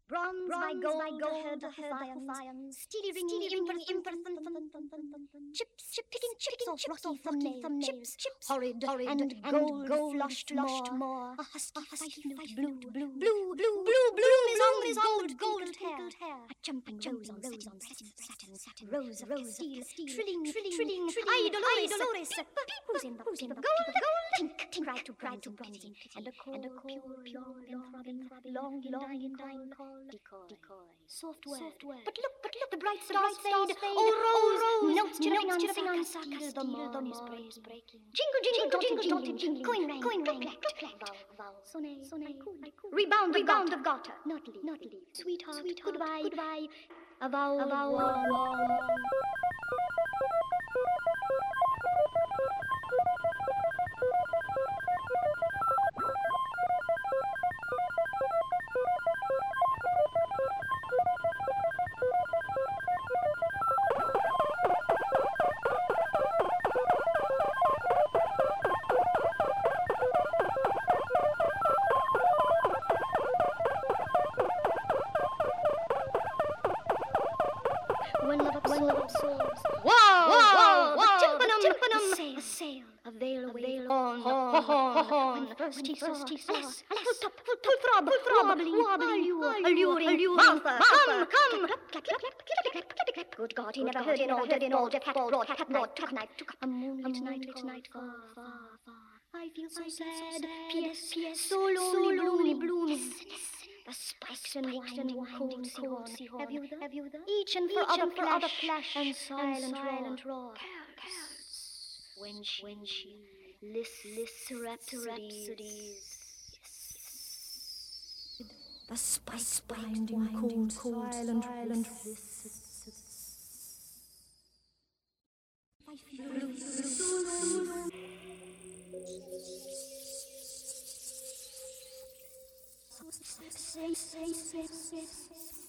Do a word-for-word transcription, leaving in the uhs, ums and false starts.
Bronze by gold, by gold, heard the Hephaestions, steely ringing, impersonal, chips, chip, picking chips off rocky thumbnails, chips, chips, horrid, horrid, and gold, gold flushed more, a husky, feisty note, blue, blue, blue, blue, blue, bloom is on his gold, gold hair, a jumping rose on satin, satin, satin, satin, rose, rose, steel, trilling, trilling, idol, idol, who's in the pimp of gold, tink, tink, cried to bright to bronzy, and a cold, pure, pure, and throbbing, long, long, dying call, decoy, decoy, soft word, soft word. But look, but look, the bright stars fade. Oh, rose, notes chirping on sarcastic, the morn is breaking. Jingle, jingle, jingle, jingle, jingle, coin rang, coin rang, vowel, vowel, sonnet, sonnet, rebound, rebound of garter, not leave, not leave. Sweetheart, goodbye, goodbye. A vowel, a vowel. When love, when love souls. Whoa, whoa, whoa, tympanum, tympanum, sail, sail, a veil, a veil, horn, horn, horn. When first he saw, alas, alas, full top, full throb, full throb, wobbling, wobbling, alluring, alluring. Martha, come, come. Clap, clap, clap, clap, clap, clap, clap. Good God, he never heard in all, heard in all. Jeff had brought, cat night, cat night, took a moonlit night, night, far, far, far. I feel so sad. P S, P S, so lonely, lonely, blooming. The spikes and winding, cold seahorn. Have you the? Have you the? Each and for other flash and silent, silent roar. When she, when she lists, lists rhapsodies. The spikes binding, cold, cold, silent, silent. I feel so lonely. Say, say, say, say.